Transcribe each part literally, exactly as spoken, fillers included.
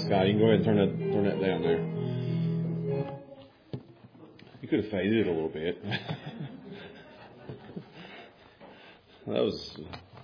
Scott. You can go ahead and turn that turn that down there. You could have faded it a little bit. That was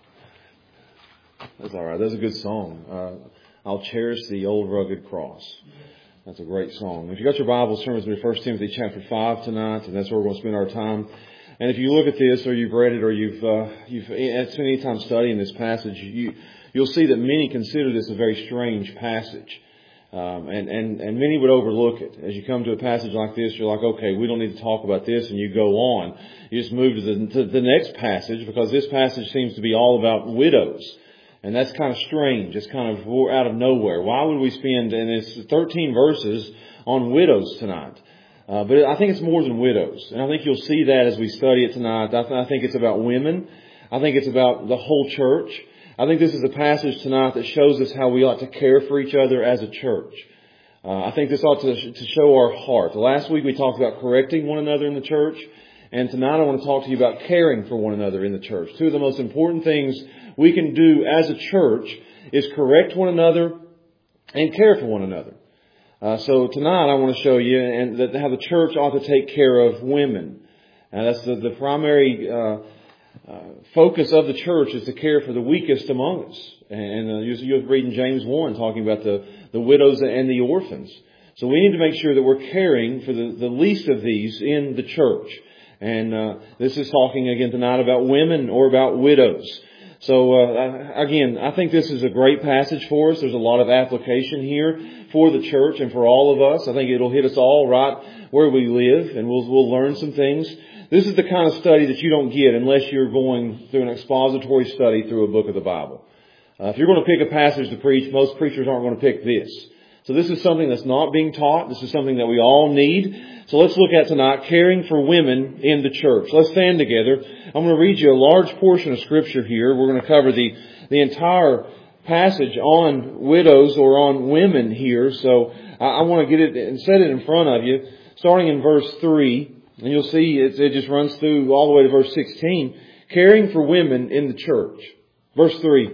that's all right. That was a good song. Uh, I'll cherish the old rugged cross. That's a great song. If you got your Bibles, turn with me to First Timothy chapter five tonight, and that's where we're going to spend our time. And if you look at this, or you've read it, or you've uh, you've spent any time studying this passage, you you'll see that many consider this a very strange passage. Um, and, and, and many would overlook it. As you come to a passage like this, you're like, okay, we don't need to talk about this, and you go on. You just move to the, to the next passage, because this passage seems to be all about widows. And that's kind of strange. It's kind of out of nowhere. Why would we spend, and it's thirteen verses on widows tonight? Uh, but I think it's more than widows. And I think you'll see that as we study it tonight. I, th- I think it's about women. I think it's about the whole church. I think this is a passage tonight that shows us how we ought to care for each other as a church. Uh, I think this ought to, to show our heart. Last week we talked about correcting one another in the church. And tonight I want to talk to you about caring for one another in the church. Two of the most important things we can do as a church is correct one another and care for one another. Uh, so tonight I want to show you and that how the church ought to take care of women. And that's the, the primary uh Uh, focus of the church is to care for the weakest among us. And uh, you, you're reading James one talking about the, the widows and the orphans. So we need to make sure that we're caring for the, the least of these in the church. And uh, this is talking again tonight about women or about widows. So uh, again, I think this is a great passage for us. There's a lot of application here for the church and for all of us. I think it'll hit us all right where we live, and we'll we'll learn some things. This is the kind of study that you don't get unless you're going through an expository study through a book of the Bible. Uh, if you're going to pick a passage to preach, most preachers aren't going to pick this. So this is something that's not being taught. This is something that we all need. So let's look at tonight, caring for women in the church. Let's stand together. I'm going to read you a large portion of Scripture here. We're going to cover the, the entire passage on widows or on women here. So I, I want to get it and set it in front of you, starting in verse three. And you'll see it, it just runs through all the way to verse sixteen. Caring for women in the church. Verse three.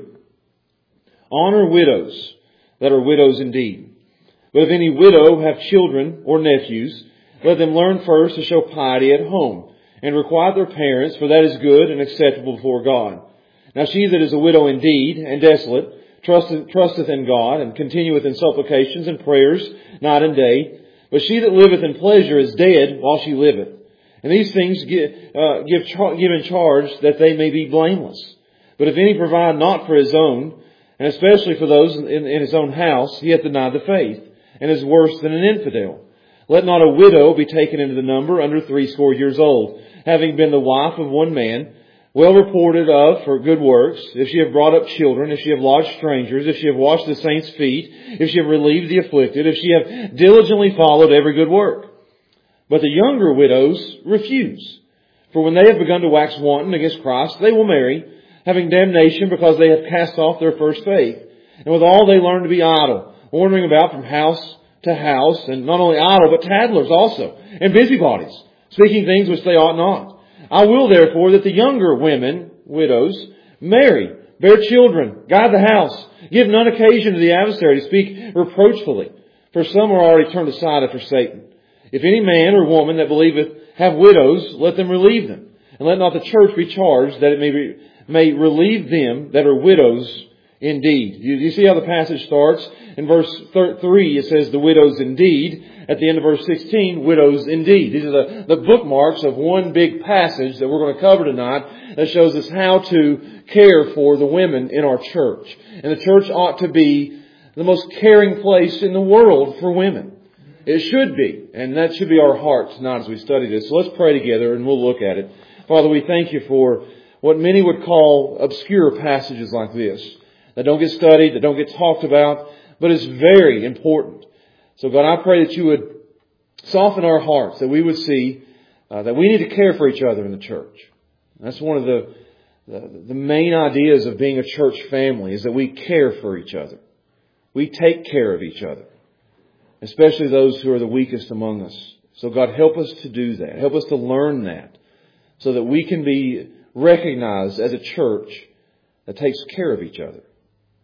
Honor widows that are widows indeed. But if any widow have children or nephews, let them learn first to show piety at home, and requite their parents, for that is good and acceptable before God. Now she that is a widow indeed, and desolate, trusteth, trusteth in God, and continueth in supplications and prayers night and day. But she that liveth in pleasure is dead while she liveth. And these things give, uh, give, char- give in charge that they may be blameless. But if any provide not for his own, and especially for those in, in his own house, he hath denied the faith, and is worse than an infidel. Let not a widow be taken into the number under threescore years old, having been the wife of one man, well reported of for good works, if she have brought up children, if she have lodged strangers, if she have washed the saints' feet, if she have relieved the afflicted, if she have diligently followed every good work. But the younger widows refuse. For when they have begun to wax wanton against Christ, they will marry, having damnation because they have cast off their first faith. And withal they learn to be idle, wandering about from house to house, and not only idle, but tattlers also, and busybodies, speaking things which they ought not. I will therefore that the younger women, widows, marry, bear children, guide the house, give none occasion to the adversary to speak reproachfully, for some are already turned aside after Satan. If any man or woman that believeth have widows, let them relieve them, and let not the church be charged that it may be, may relieve them that are widows indeed. You, you see how the passage starts? In verse three, it says the widows indeed. At the end of verse sixteen, widows indeed. These are the, the bookmarks of one big passage that we're going to cover tonight that shows us how to care for the women in our church. And the church ought to be the most caring place in the world for women. It should be. And that should be our heart tonight as we study this. So let's pray together and we'll look at it. Father, we thank you for what many would call obscure passages like this, that don't get studied, that don't get talked about, but it's very important. So God, I pray that you would soften our hearts, that we would see uh, that we need to care for each other in the church. That's one of the, the the main ideas of being a church family, is that we care for each other. We take care of each other, especially those who are the weakest among us. So God, help us to do that. Help us to learn that so that we can be recognized as a church that takes care of each other.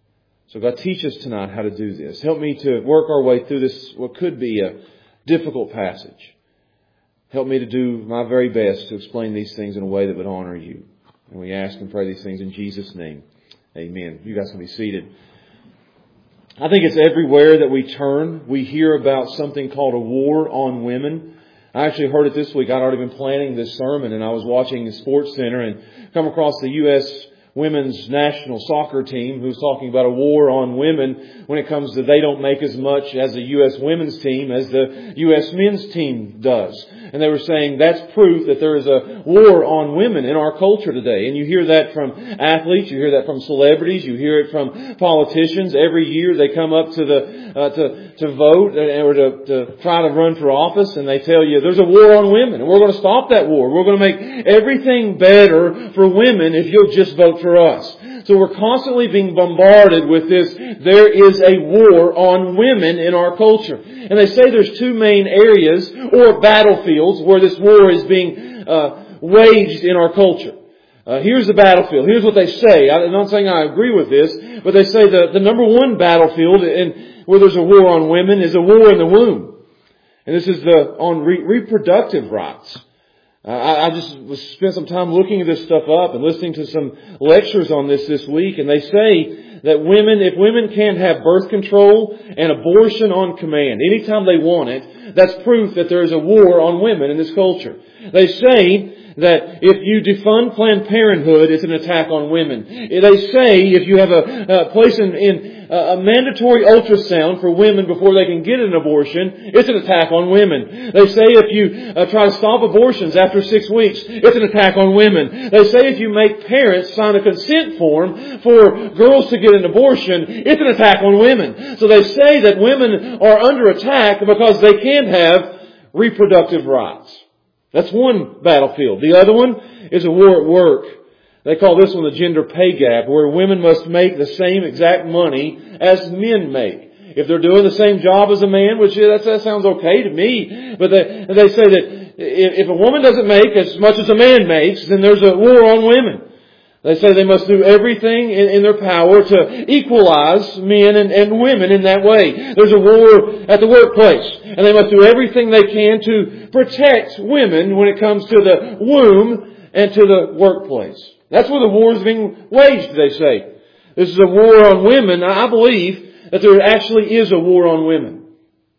So God, teach us tonight how to do this. Help me to work our way through this, what could be a difficult passage. Help me to do my very best to explain these things in a way that would honor you. And we ask and pray these things in Jesus' name. Amen. You guys can be seated. I think it's everywhere that we turn, we hear about something called a war on women. I actually heard it this week. I'd already been planning this sermon, and I was watching the Sports Center and come across the U S women's national soccer team who's talking about a war on women when it comes to they don't make as much as the U S women's team as the U S men's team does. And they were saying that's proof that there is a war on women in our culture today. And you hear that from athletes, you hear that from celebrities, you hear it from politicians. Every year they come up to the uh, to to vote or to, to try to run for office, and they tell you there's a war on women, and we're going to stop that war. We're going to make everything better for women if you'll just vote for us. So we're constantly being bombarded with this. There is a war on women in our culture. And they say there's two main areas or battlefields where this war is being uh, waged in our culture. Uh, here's the battlefield. Here's what they say. I'm not saying I agree with this, but they say the, the number one battlefield in, where there's a war on women is a war in the womb. And this is the on re- reproductive rights. I just spent some time looking this stuff up and listening to some lectures on this this week. And they say that women, if women can't have birth control and abortion on command anytime they want it, that's proof that there is a war on women in this culture. They say that if you defund Planned Parenthood, it's an attack on women. They say if you have a, a place in, in a mandatory ultrasound for women before they can get an abortion, it's an attack on women. They say if you uh, try to stop abortions after six weeks, it's an attack on women. They say if you make parents sign a consent form for girls to get an abortion, it's an attack on women. So they say that women are under attack because they can't have reproductive rights. That's one battlefield. The other one is a war at work. They call this one the gender pay gap, where women must make the same exact money as men make. If they're doing the same job as a man, which that, that sounds okay to me, but they, they say that if, if a woman doesn't make as much as a man makes, then there's a war on women. They say they must do everything in, in their power to equalize men and, and women in that way. There's a war at the workplace, and they must do everything they can to protect women when it comes to the womb and to the workplace. That's where the war is being waged, they say. This is a war on women. I believe that there actually is a war on women.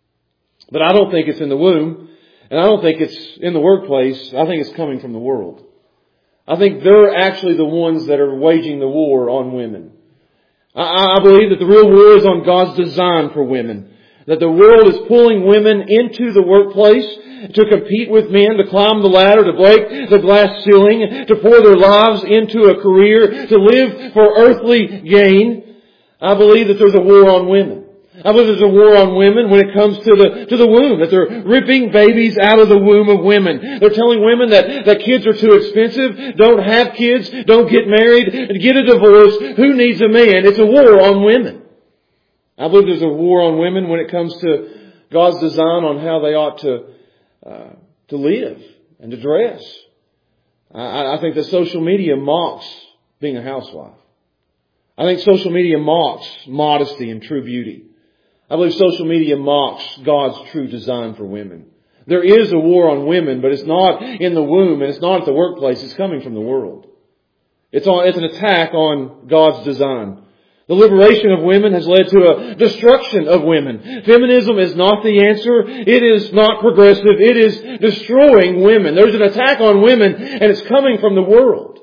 But I don't think it's in the womb, and I don't think it's in the workplace. I think it's coming from the world. I think they're actually the ones that are waging the war on women. I, I believe that the real war is on God's design for women. That the world is pulling women into the workplace to compete with men, to climb the ladder, to break the glass ceiling, to pour their lives into a career, to live for earthly gain. I believe that there's a war on women. I believe there's a war on women when it comes to the to the womb, that they're ripping babies out of the womb of women. They're telling women that, that kids are too expensive, don't have kids, don't get married, get a divorce. Who needs a man? It's a war on women. I believe there's a war on women when it comes to God's design on how they ought to uh, to live and to dress. I, I think that social media mocks being a housewife. I think social media mocks modesty and true beauty. I believe social media mocks God's true design for women. There is a war on women, but it's not in the womb and it's not at the workplace. It's coming from the world. It's on, it's an attack on God's design. The liberation of women has led to a destruction of women. Feminism is not the answer. It is not progressive. It is destroying women. There's an attack on women, and it's coming from the world.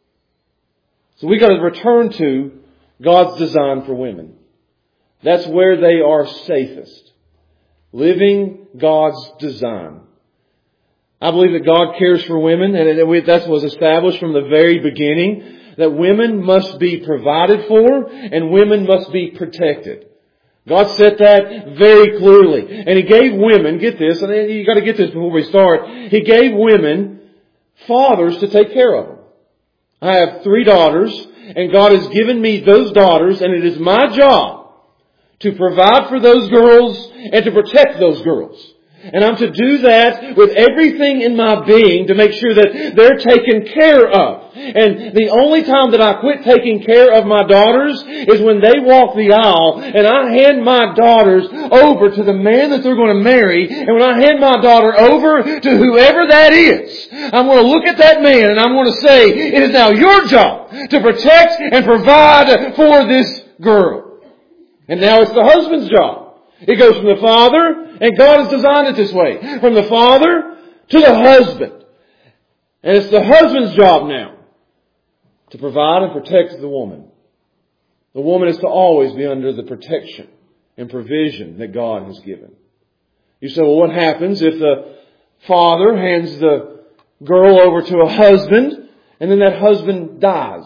So we've got to return to God's design for women. That's where they are safest. Living God's design. I believe that God cares for women, and that was established from the very beginning, that women must be provided for and women must be protected. God set that very clearly. And He gave women, get this, and you got to get this before we start, He gave women fathers to take care of them. I have three daughters, and God has given me those daughters, and it is my job to provide for those girls and to protect those girls. And I'm to do that with everything in my being to make sure that they're taken care of. And the only time that I quit taking care of my daughters is when they walk the aisle and I hand my daughters over to the man that they're going to marry. And when I hand my daughter over to whoever that is, I'm going to look at that man and I'm going to say, it is now your job to protect and provide for this girl. And now it's the husband's job. It goes from the father, and God has designed it this way, from the father to the husband. And it's the husband's job now to provide and protect the woman. The woman is to always be under the protection and provision that God has given. You say, well, what happens if the father hands the girl over to a husband and then that husband dies?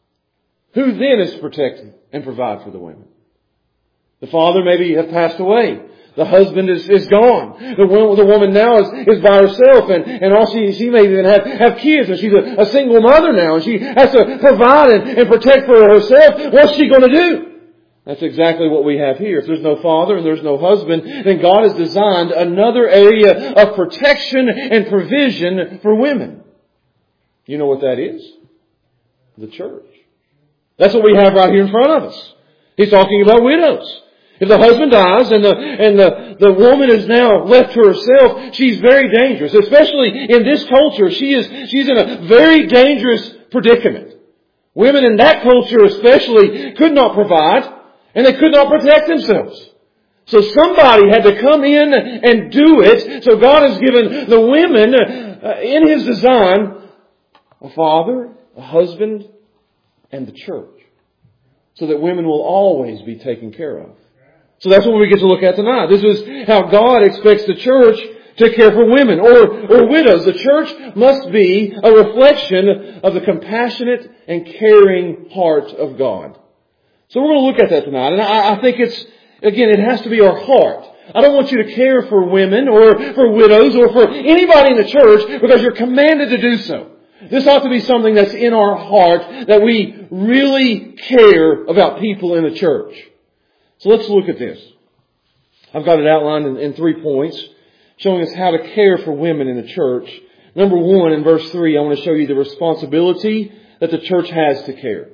Who then is to protect and provide for the women? The father maybe have passed away. The husband is, is gone. The woman, the woman now is, is by herself, and, and all she, she may even have, have kids, and she's a, a single mother now, and she has to provide and, and protect for herself. What's she going to do? That's exactly what we have here. If there's no father and there's no husband, then God has designed another area of protection and provision for women. You know what that is? The church. That's what we have right here in front of us. He's talking about widows. If the husband dies and the and the, the woman is now left to herself, she's very dangerous. Especially in this culture, she is she's in a very dangerous predicament. Women in that culture especially could not provide, and they could not protect themselves. So somebody had to come in and do it. So God has given the women, uh, in His design, a father, a husband, and the church. So that women will always be taken care of. So that's what we get to look at tonight. This is how God expects the church to care for women or, or widows. The church must be a reflection of the compassionate and caring heart of God. So we're going to look at that tonight. And I, I think it's, again, it has to be our heart. I don't want you to care for women or for widows or for anybody in the church because you're commanded to do so. This ought to be something that's in our heart, that we really care about people in the church. So let's look at this. I've got it outlined in, in three points, showing us how to care for women in the church. Number one, in verse three, I want to show you the responsibility that the church has to care.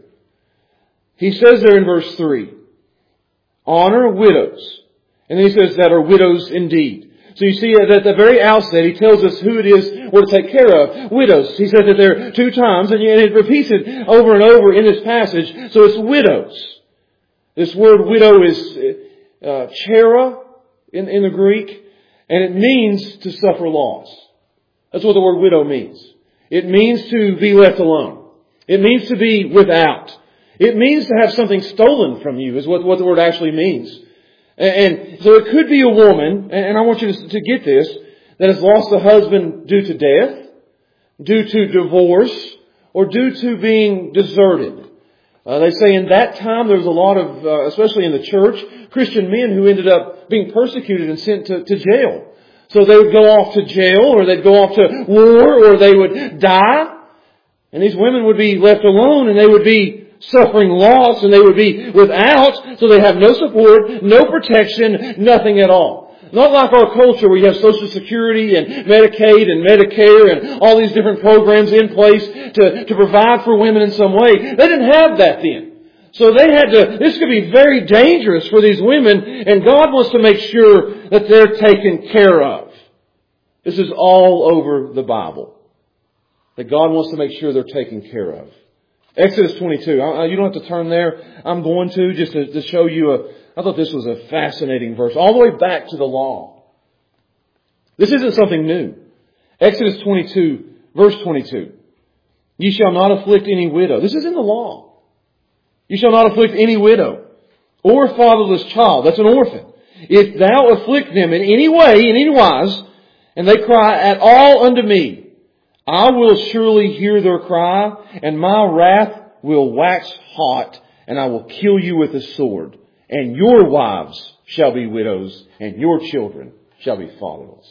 He says there in verse three, honor widows. And then he says that are widows indeed. So you see that at the very outset, he tells us who it is we're to take care of. Widows. He says that there two times, and it repeats it over and over in this passage. So it's widows. This word widow is uh, chera in, in the Greek, and it means to suffer loss. That's what the word widow means. It means to be left alone. It means to be without. It means to have something stolen from you, is what, what the word actually means. And so it could be a woman, and I want you to, to get this, that has lost a husband due to death, due to divorce, or due to being deserted. Uh, they say in that time there was a lot of, uh, especially in the church, Christian men who ended up being persecuted and sent to, to jail. So they would go off to jail, or they'd go off to war, or they would die. And these women would be left alone, and they would be suffering loss, and they would be without, so they have no support, no protection, nothing at all. Not like our culture where you have Social Security and Medicaid and Medicare and all these different programs in place to, to provide for women in some way. They didn't have that then. So they had to, this could be very dangerous for these women, and God wants to make sure that they're taken care of. This is all over the Bible. That God wants to make sure they're taken care of. Exodus twenty-two. You don't have to turn there. I'm going to just to, to show you a, I thought this was a fascinating verse. All the way back to the law. This isn't something new. Exodus twenty-two, verse twenty-two. Ye shall not afflict any widow. This is in the law. You shall not afflict any widow or fatherless child. That's an orphan. If thou afflict them in any way, in any wise, and they cry at all unto me, I will surely hear their cry, and my wrath will wax hot, and I will kill you with a sword. And your wives shall be widows, and your children shall be fatherless.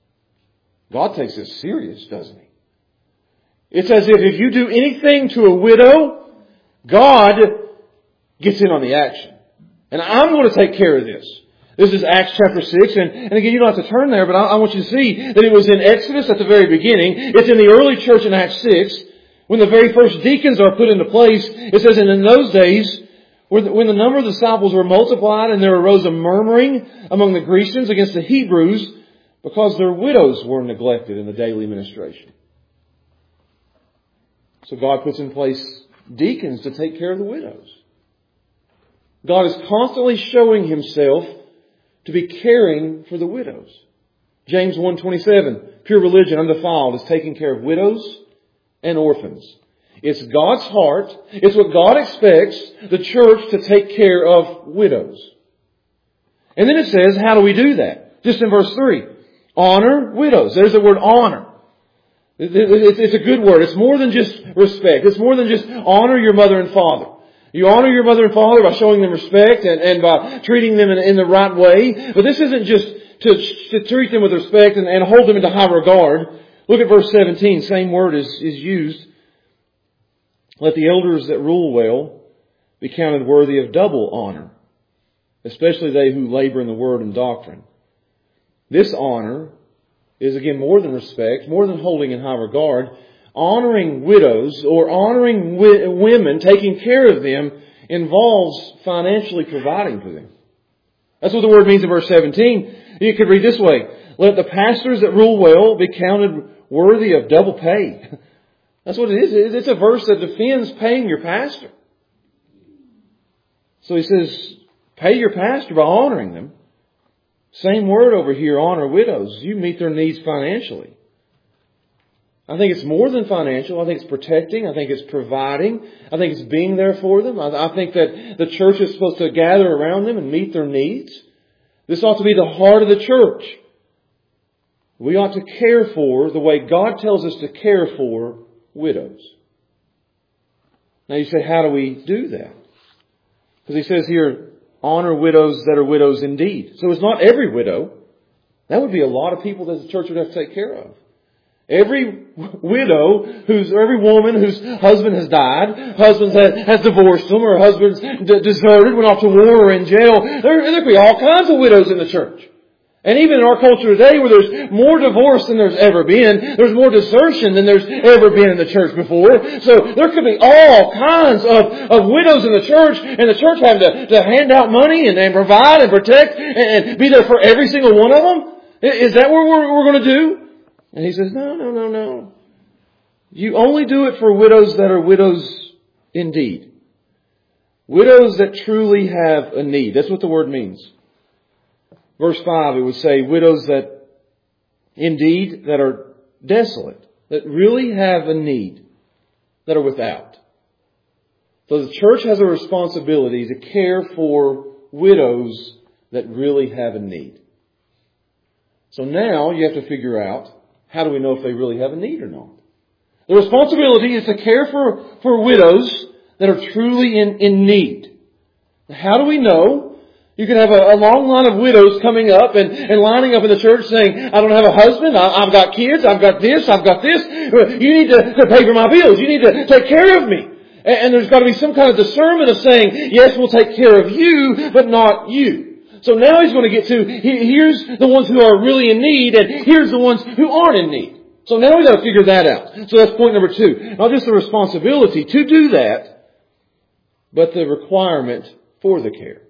God takes this serious, doesn't He? It's as if if you do anything to a widow, God gets in on the action. And I'm going to take care of this. This is Acts chapter six, and, and again, you don't have to turn there, but I, I want you to see that it was in Exodus at the very beginning. It's in the early church in Acts six, when the very first deacons are put into place. It says, and in those days, when the, when the number of disciples were multiplied, and there arose a murmuring among the Grecians against the Hebrews, because their widows were neglected in the daily ministration. So God puts in place deacons to take care of the widows. God is constantly showing Himself to be caring for the widows. James one twenty-seven, pure religion undefiled is taking care of widows and orphans. It's God's heart. It's what God expects the church to take care of widows. And then it says, how do we do that? Just in verse three. Honor widows. There's the word honor. It's a good word. It's more than just respect. It's more than just honor your mother and father. You honor your mother and father by showing them respect and, and by treating them in, in the right way. But this isn't just to, to treat them with respect and, and hold them into high regard. Look at verse seventeen. Same word is, is used. Let the elders that rule well be counted worthy of double honor, especially they who labor in the word and doctrine. This honor is again more than respect, more than holding in high regard. Honoring widows or honoring wi- women, taking care of them, involves financially providing for them. That's what the word means in verse seventeen. You could read this way. Let the pastors that rule well be counted worthy of double pay. That's what it is. It's a verse that defends paying your pastor. So he says, pay your pastor by honoring them. Same word over here, honor widows. You meet their needs financially. I think it's more than financial. I think it's protecting. I think it's providing. I think it's being there for them. I, I think that the church is supposed to gather around them and meet their needs. This ought to be the heart of the church. We ought to care for the way God tells us to care for widows. Now you say, how do we do that? Because he says here, honor widows that are widows indeed. So it's not every widow. That would be a lot of people that the church would have to take care of. Every widow, who's every woman whose husband has died, husband has, has divorced them, or husband's d- deserted, went off to war or in jail. There, there could be all kinds of widows in the church. And even in our culture today, where there's more divorce than there's ever been, there's more desertion than there's ever been in the church before. So there could be all kinds of, of widows in the church, and the church having to, to hand out money and, and provide and protect and, and be there for every single one of them. Is that what we're, we're going to do? And he says, no, no, no, no. You only do it for widows that are widows indeed. Widows that truly have a need. That's what the word means. Verse five, it would say widows that indeed that are desolate, that really have a need, that are without. So the church has a responsibility to care for widows that really have a need. So now you have to figure out, how do we know if they really have a need or not? The responsibility is to care for, for widows that are truly in, in need. How do we know? You could have a, a long line of widows coming up and, and lining up in the church saying, I don't have a husband, I, I've got kids, I've got this, I've got this. You need to, to pay for my bills. You need to take care of me. And, and there's got to be some kind of discernment of saying, yes, we'll take care of you, but not you. So now he's going to get to, here's the ones who are really in need, and here's the ones who aren't in need. So now we've got to figure that out. So that's point number two. Not just the responsibility to do that, but the requirement for the care.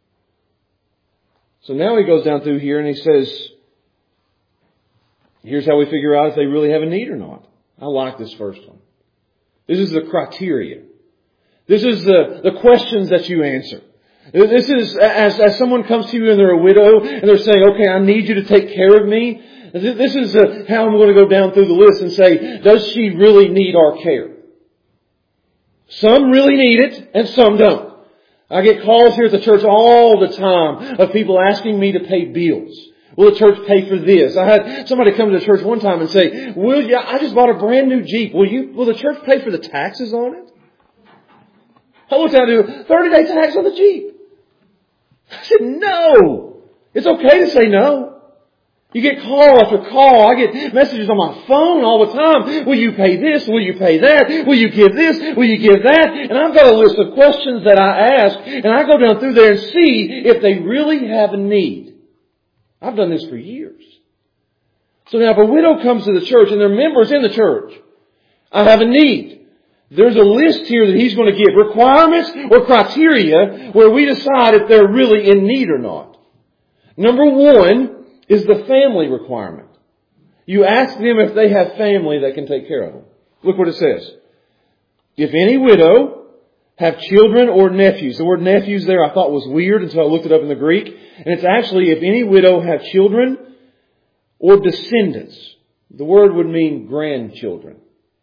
So now he goes down through here and he says, here's how we figure out if they really have a need or not. I like this first one. This is the criteria. This is the, the questions that you answer. This is, as, as someone comes to you and they're a widow and they're saying, okay, I need you to take care of me. This is uh, how I'm going to go down through the list and say, does she really need our care? Some really need it and some don't. I get calls here at the church all the time of people asking me to pay bills. Will the church pay for this? I had somebody come to the church one time and say, will you, I just bought a brand new Jeep. Will you, will the church pay for the taxes on it? I looked at it, thirty day tax on the Jeep. I said, no. It's okay to say no. You get call after call. I get messages on my phone all the time. Will you pay this? Will you pay that? Will you give this? Will you give that? And I've got a list of questions that I ask, and I go down through there and see if they really have a need. I've done this for years. So now if a widow comes to the church and there are members in the church, I have a need. There's a list here that he's going to give. Requirements or criteria where we decide if they're really in need or not. Number one is the family requirement. You ask them if they have family that can take care of them. Look what it says. If any widow have children or nephews. The word nephews there I thought was weird until I looked it up in the Greek. And it's actually if any widow have children or descendants. The word would mean grandchildren.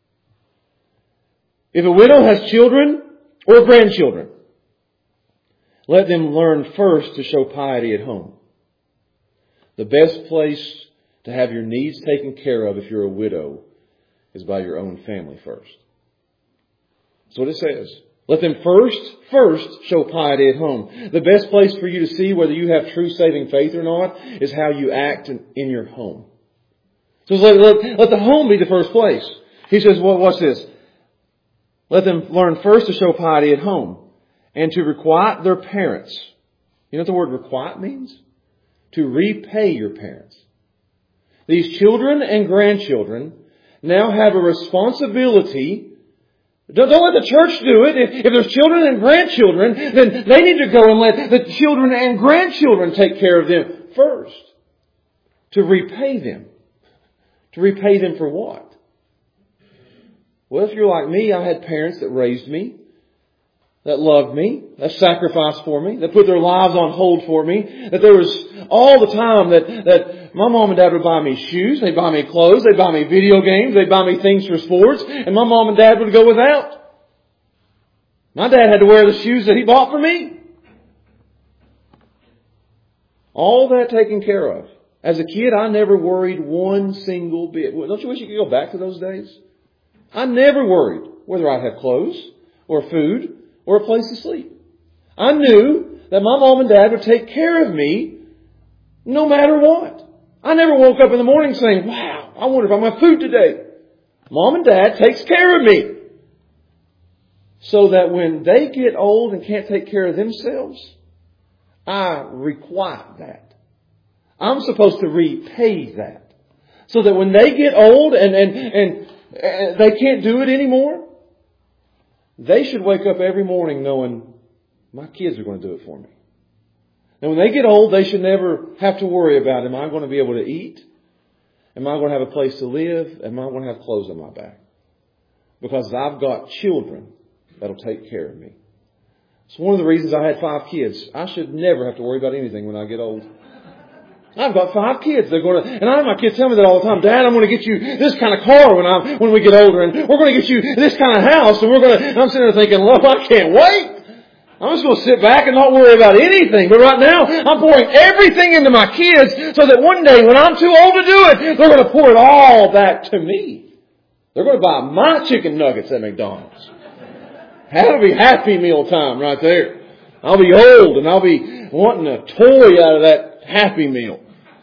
If a widow has children or grandchildren, let them learn first to show piety at home. The best place to have your needs taken care of if you're a widow is by your own family first. That's what it says. Let them first, first show piety at home. The best place for you to see whether you have true saving faith or not is how you act in, in your home. So let, let, let the home be the first place. He says, well, what's this? Let them learn first to show piety at home and to requite their parents. You know what the word requite means? To repay your parents. These children and grandchildren now have a responsibility. Don't, don't let the church do it. If, if there's children and grandchildren, then they need to go and let the children and grandchildren take care of them first. To repay them. To repay them for what? Well, if you're like me, I had parents that raised me, that loved me, that sacrificed for me, that put their lives on hold for me, that there was all the time that, that my mom and dad would buy me shoes, they'd buy me clothes, they'd buy me video games, they'd buy me things for sports, and my mom and dad would go without. My dad had to wear the shoes that he bought for me. All that taken care of. As a kid, I never worried one single bit. Don't you wish you could go back to those days? I never worried whether I'd have clothes or food or a place to sleep. I knew that my mom and dad would take care of me no matter what. I never woke up in the morning saying, wow, I wonder if I'm going to have food today. Mom and dad takes care of me. So that when they get old and can't take care of themselves, I requite that. I'm supposed to repay that. So that when they get old and, and, and they can't do it anymore, they should wake up every morning knowing my kids are going to do it for me. And when they get old, they should never have to worry about, am I going to be able to eat? Am I going to have a place to live? Am I going to have clothes on my back? Because I've got children that'll take care of me. It's one of the reasons I had five kids. I should never have to worry about anything when I get old. I've got five kids. They're going to, and I have my kids tell me that all the time. Dad, I'm going to get you this kind of car when I when we get older, and we're going to get you this kind of house, and we're going to. And I'm sitting there thinking, love, I can't wait. I'm just going to sit back and not worry about anything. But right now, I'm pouring everything into my kids, so that one day when I'm too old to do it, they're going to pour it all back to me. They're going to buy my chicken nuggets at McDonald's. That'll be Happy Meal time right there. I'll be old and I'll be wanting a toy out of that Happy Meal.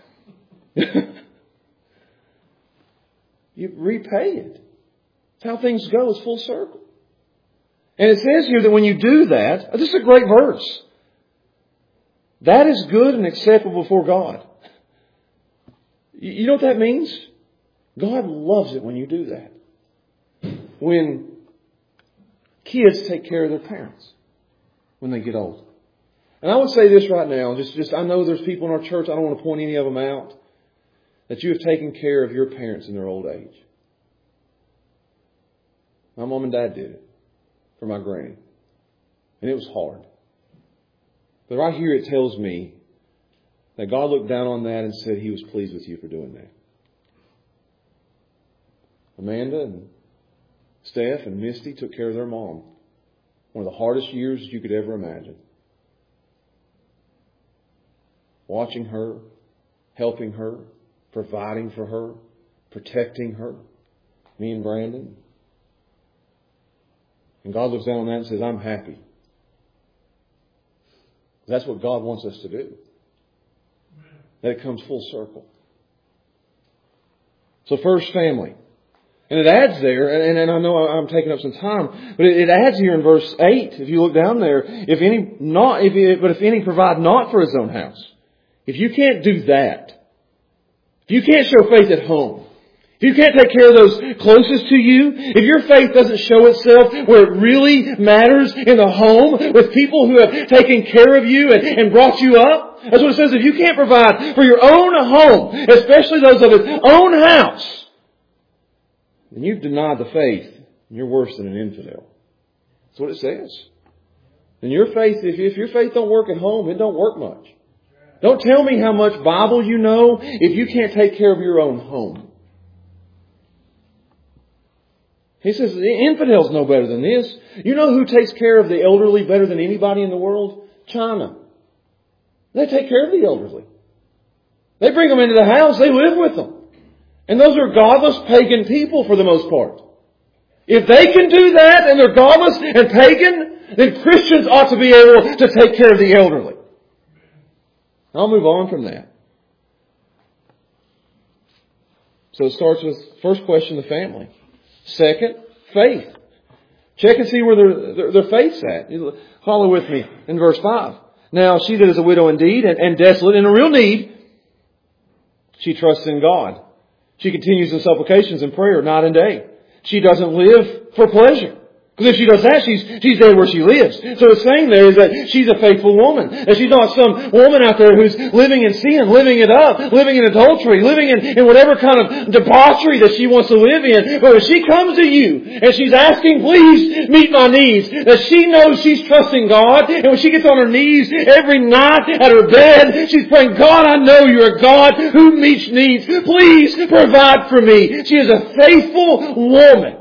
You repay it. That's how things go. It's full circle. And it says here that when you do that, this is a great verse. That is good and acceptable before God. You know what that means? God loves it when you do that. When kids take care of their parents when they get old. And I would say this right now, just, just I know there's people in our church, I don't want to point any of them out, that you have taken care of your parents in their old age. My mom and dad did it for my granny. And it was hard. But right here it tells me that God looked down on that and said He was pleased with you for doing that. Amanda and Steph and Misty took care of their mom. One of the hardest years you could ever imagine. Watching her, helping her, providing for her, protecting her. Me and Brandon. And God looks down on that and says, I'm happy. That's what God wants us to do. That it comes full circle. So first, family. And it adds there, and, and I know I'm taking up some time, but it, it adds here in verse eight, if you look down there, if any not, if, but if any provide not for his own house. If you can't do that, if you can't show faith at home, if you can't take care of those closest to you, if your faith doesn't show itself where it really matters in the home with people who have taken care of you and, and brought you up, that's what it says. If you can't provide for your own home, especially those of its own house, then you've denied the faith and you're worse than an infidel. That's what it says. And your faith, if, if your faith don't work at home, it don't work much. Don't tell me how much Bible you know if you can't take care of your own home. He says, infidels know better than this. You know who takes care of the elderly better than anybody in the world? China. They take care of the elderly. They bring them into the house. They live with them. And those are godless pagan people for the most part. If they can do that and they're godless and pagan, then Christians ought to be able to take care of the elderly. I'll move on from that. So it starts with, first question, the family. Second, faith. Check and see where their, their, their faith's at. Follow with me in verse five. Now, she that is a widow indeed and, and desolate in a real need, she trusts in God. She continues in supplications and prayer night and day. She doesn't live for pleasure. Because if she does that, she's, she's dead where she lives. So it's saying there is that she's a faithful woman. That she's not some woman out there who's living in sin, living it up, living in adultery, living in, in whatever kind of debauchery that she wants to live in. But if she comes to you and she's asking, please meet my needs, that she knows she's trusting God. And when she gets on her knees every night at her bed, she's praying, God, I know you're a God who meets needs. Please provide for me. She is a faithful woman.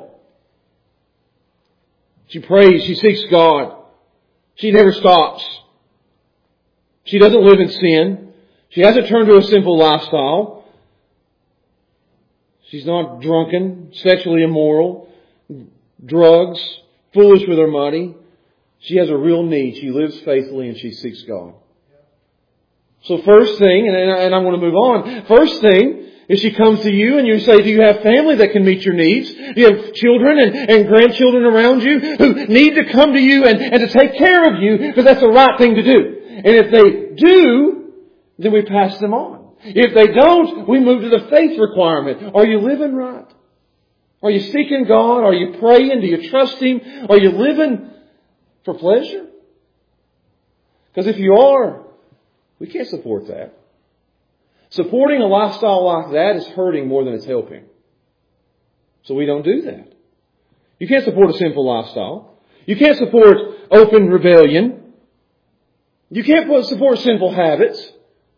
She prays. She seeks God. She never stops. She doesn't live in sin. She hasn't turned to a sinful lifestyle. She's not drunken, sexually immoral, drugs, foolish with her money. She has a real need. She lives faithfully and she seeks God. So first thing, and, and I want to move on. First thing, if she comes to you and you say, do you have family that can meet your needs? Do you have children and, and grandchildren around you who need to come to you and, and to take care of you because that's the right thing to do? And if they do, then we pass them on. If they don't, we move to the faith requirement. Are you living right? Are you seeking God? Are you praying? Do you trust Him? Are you living for pleasure? Because if you are, we can't support that. Supporting a lifestyle like that is hurting more than it's helping. So we don't do that. You can't support a sinful lifestyle. You can't support open rebellion. You can't support sinful habits.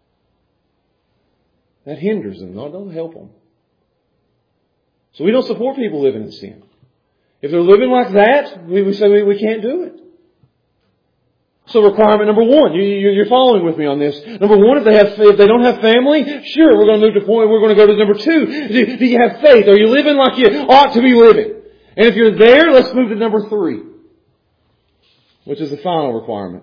That hinders them. No, don't help them. So we don't support people living in sin. If they're living like that, we, we say we, we can't do it. So requirement number one, you, you, you're following with me on this. Number one, if they have, if they don't have family, sure, we're going to move to point. We're going to go to number two. Do, do you have faith? Are you living like you ought to be living? And if you're there, let's move to number three, which is the final requirement.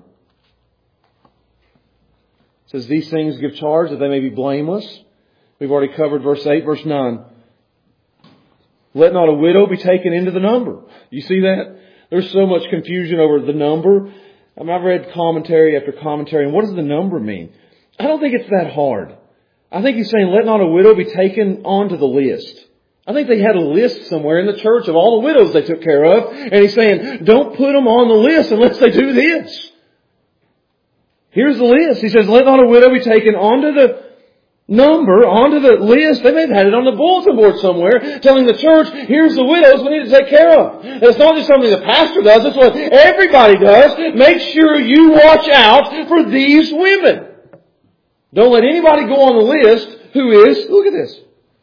It says, these things give charge that they may be blameless. We've already covered verse eight, verse nine. Let not a widow be taken into the number. You see that? There's so much confusion over the number. I mean, I've read commentary after commentary, and what does the number mean? I don't think it's that hard. I think he's saying, let not a widow be taken onto the list. I think they had a list somewhere in the church of all the widows they took care of, and he's saying, don't put them on the list unless they do this. Here's the list. He says, let not a widow be taken onto the number, onto the list. They may have had it on the bulletin board somewhere, telling the church, here's the widows we need to take care of. And it's not just something the pastor does, it's what everybody does. Make sure you watch out for these women. Don't let anybody go on the list who is, look at this,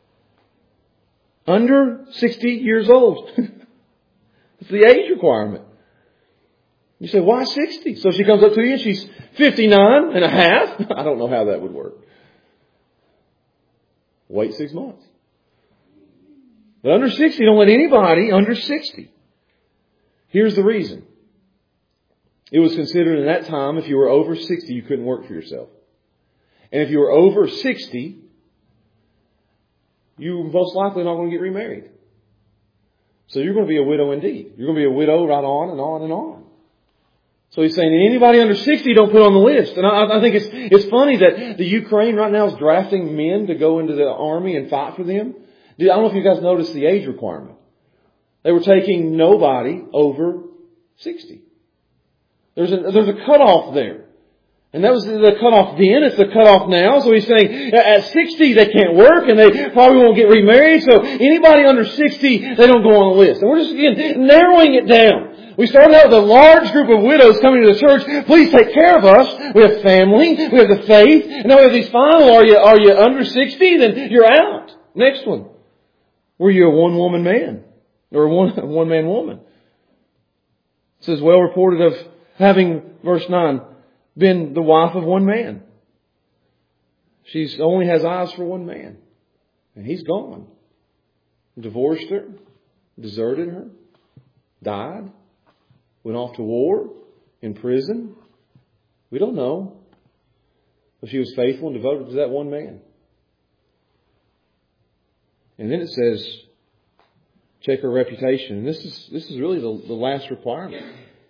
under sixty years old. It's the age requirement. You say, why sixty? So she comes up to you and she's fifty-nine and a half. I don't know how that would work. Wait six months. But under sixty, don't let anybody under sixty. Here's the reason. It was considered in that time, if you were over sixty, you couldn't work for yourself. And if you were over sixty, you're most likely not going to get remarried. So you're going to be a widow indeed. You're going to be a widow right on and on and on. So he's saying anybody under sixty don't put on the list. And I, I think it's it's funny that the Ukraine right now is drafting men to go into the army and fight for them. I don't know if you guys noticed the age requirement. They were taking nobody over sixty. There's a, there's a cutoff there. And that was the cutoff then. It's the cutoff now. So he's saying at sixty they can't work and they probably won't get remarried. So anybody under sixty, they don't go on the list. And we're just again narrowing it down. We started out with a large group of widows coming to the church. Please take care of us. We have family. We have the faith. And now we have these final. Are you, are you under sixty? Then you're out. Next one. Were you a one-woman man? Or a one, one-man woman? It says, well reported of having, verse nine, been the wife of one man. She only has eyes for one man. And he's gone. Divorced her. Deserted her. Died. Went off to war. In prison. We don't know. But she was faithful and devoted to that one man. And then it says, check her reputation. And this is this is really the, the last requirement.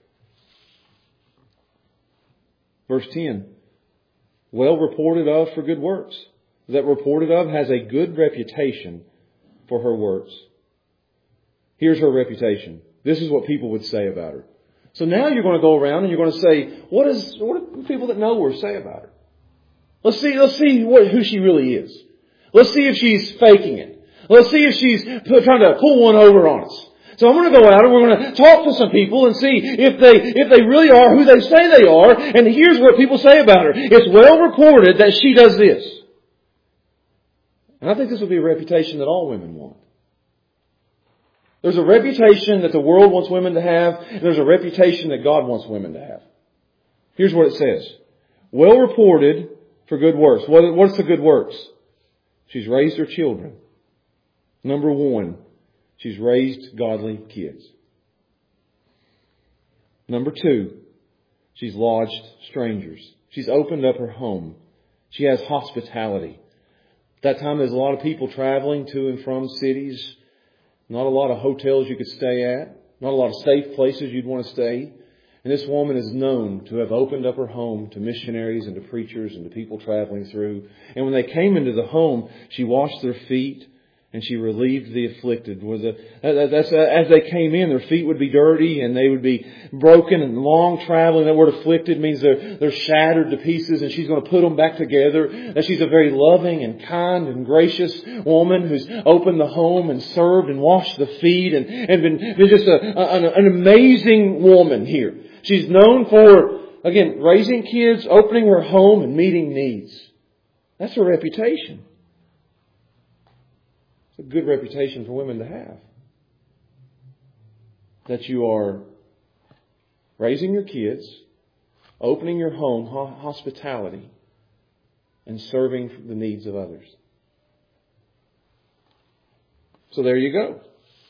Verse ten. Well reported of for good works. That reported of has a good reputation for her works. Here's her reputation. This is what people would say about her. So now you're going to go around and you're going to say, what is what do people that know her say about her? Let's see, let's see what, who she really is. Let's see if she's faking it. Let's see if she's trying to pull one over on us. So I'm going to go out and we're going to talk to some people and see if they if they really are who they say they are. And here's what people say about her. It's well reported that she does this. And I think this would be a reputation that all women want. There's a reputation that the world wants women to have, and there's a reputation that God wants women to have. Here's what it says. Well reported for good works. What, what's the good works? She's raised her children. Number one, she's raised godly kids. Number two, she's lodged strangers. She's opened up her home. She has hospitality. At that time, there's a lot of people traveling to and from cities. Not a lot of hotels you could stay at. Not a lot of safe places you'd want to stay. And this woman is known to have opened up her home to missionaries and to preachers and to people traveling through. And when they came into the home, she washed their feet. And she relieved the afflicted. Was a, that's, as they came in, their feet would be dirty and they would be broken and long traveling. That word afflicted means they're, they're shattered to pieces, and she's going to put them back together. That she's a very loving and kind and gracious woman who's opened the home and served and washed the feet and, and been, been just a, an, an amazing woman here. She's known for, again, raising kids, opening her home and meeting needs. That's her reputation. A good reputation for women to have. That you are raising your kids, opening your home, hospitality, and serving the needs of others. So there you go.